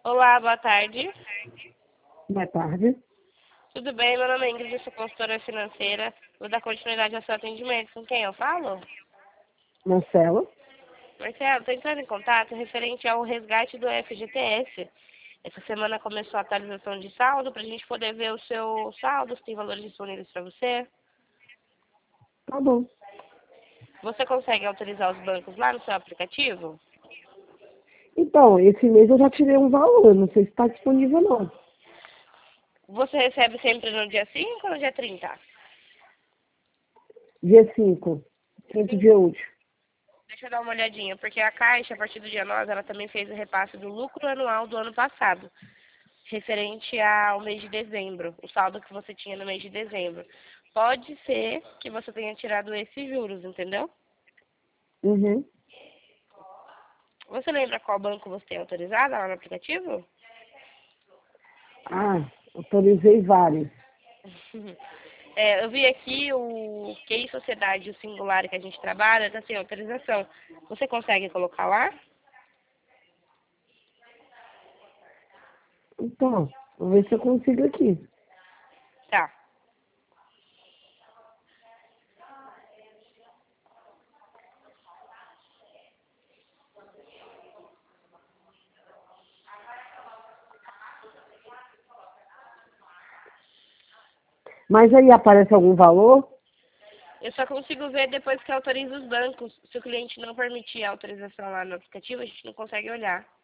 Olá, boa tarde. Boa tarde. Tudo bem? Meu nome é Ingrid, eu sou consultora financeira. Vou dar continuidade ao seu atendimento. Com quem eu falo? Marcelo. Marcelo, estou entrando em contato referente ao resgate do FGTS. Essa semana começou a atualização de saldo para a gente poder ver o seu saldo, se tem valores disponíveis para você. Tá bom. Você consegue autorizar os bancos lá no seu aplicativo? Então, esse mês eu já tirei um valor, não sei se está disponível não. Você recebe sempre no dia 5 ou no dia 30? Dia 5, quinto dia útil. Deixa eu dar uma olhadinha, porque a Caixa, a partir do dia 9, ela também fez o repasse do lucro anual do ano passado, referente ao mês de dezembro, o saldo que você tinha no mês de dezembro. Pode ser que você tenha tirado esses juros, entendeu? Uhum. Você lembra qual banco você tem autorizado lá no aplicativo? Ah, autorizei vários. Eu vi aqui o QI Sociedade e o Singular que a gente trabalha, está sem autorização. Você consegue colocar lá? Então, vou ver se eu consigo aqui. Tá. Mas aí aparece algum valor? Eu só consigo ver depois que autoriza os bancos. Se o cliente não permitir a autorização lá no aplicativo, a gente não consegue olhar.